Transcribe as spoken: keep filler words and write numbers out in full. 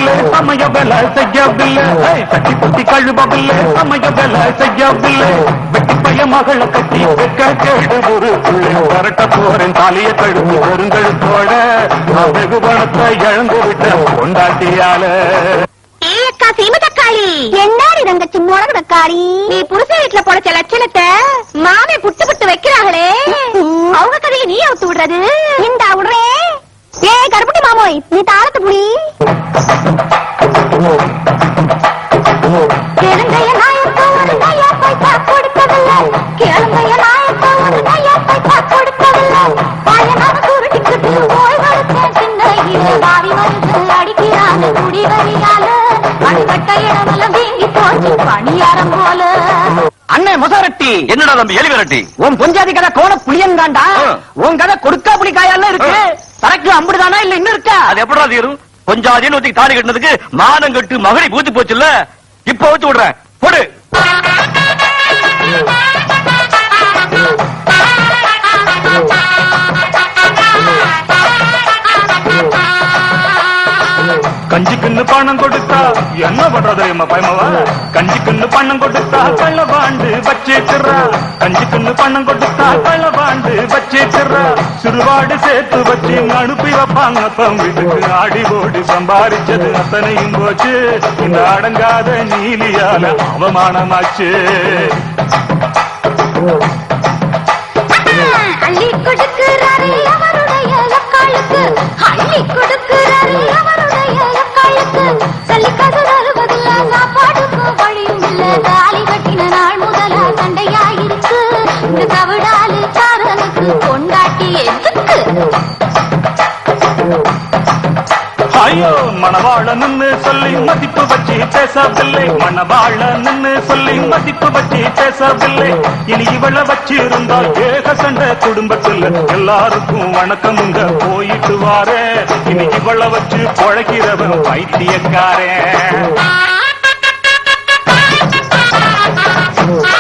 கழுவவில்லை சமய வேலை செய்யவில்லை கட்டி புத்தி கழுவவில்லை சமய வேலை செய்யவில்லை வெட்டி பைய மகளை கட்டி வைக்க கேடு ஒரு பிள்ளை வரட்ட போறேன் தாலிய கழுவு பெருங்கழுத்தோட வெகு பணத்தை இழந்து விட்ட கொண்டாட்டியால சீமதக்காளி என்னாடி தங்கச்சி முழகு தக்காளி நீ புருஷ வீட்டுல பொழைச்ச லட்சணத்தை மாமே புட்டு புட்டு வைக்கிறாங்களே அவங்க கதையை நீ அவுத்து விடுறது இந்த விடுறே ஏ கருப்பட்டி மாமோய் நீ தாளத்து புடி கேளுங்கைய நாயத்தை ஒரு நையா பைசா கொடுக்கவில்லை கேளுங்கைய நாயத்தை ஒரு நையா பைசா கொடுக்கவில்லை பாயனான குருட்டிக்கு போய் வளர்த்தேன் சின்ன இரு வாரி வந்து அடிக்கிறான் குடி வரியால அடிபட்ட இடமெல்லாம் வீங்கி போச்சு பணியாரம் போல அண்ணே மொசாரட்டி என்னடா தம்பி எலி விரட்டி உன் பொஞ்சாதி கதை கோண புளியன்காண்டா உன் கதை கொடுக்கா புளி காயெல்லாம் இருக்கு சரக்கு அம்புடுதானா இல்ல இன்னும் இருக்கா அது எப்படா தீரும் கொஞ்சம் அதே நோத்தி தாலி கட்டினதுக்கு மானம் கட்டு மகனை பூத்து போச்சுல்ல இப்ப வச்சு விடுறேன் போடு கஞ்சிக்குன்னு பணம் கொடுத்தா என்ன பண்றது எம்ம பயமாவா கஞ்சிக்குன்னு பணம் கொடுத்தா கள்ளவாண்டு வச்சேக்கிறா கஞ்சிக்குன்னு பணம் கொடுத்தா கள்ளவாண்டு வச்சேக்கிறா சிறுவாடு சேர்த்து வச்சு அனுப்பி வைப்பாங்க வீட்டுக்கு ஆடி ஓடி சம்பாதிச்சது அத்தனையும் போச்சு இந்த அடங்காத நீலியால அவமானமாச்சு அள்ளி கொடுக்கிறாரே அவருடைய லக்காளுக்கு அள்ளி கொடுக்கிறாரே அவருடைய லக்காளுக்கு சல்லிக்காது வருவதில்லை சாப்பாடுக்கும் வழியும் இல்ல தாலி கட்டின நாள் முதலா சண்டையாயிருக்கு இந்த தவிடாலு சாரனுக்கு கொண்டாட்டி எதுக்கு ஐயோ மணவாளன்னு சொல்லி மதிப்பு வச்சு பேசவில்லை மணவாளன்னு சொல்லி மதிப்பு வச்சு பேசவில்லை இனி இவளை வச்சு இருந்தால் ஏக சண்டை குடும்பத்தில் எல்லாருக்கும் வணக்கம் உங்க போயிட்டு வாரே இனி இவளை வச்சு பொழைக்கிறவன் பைத்தியக்காரே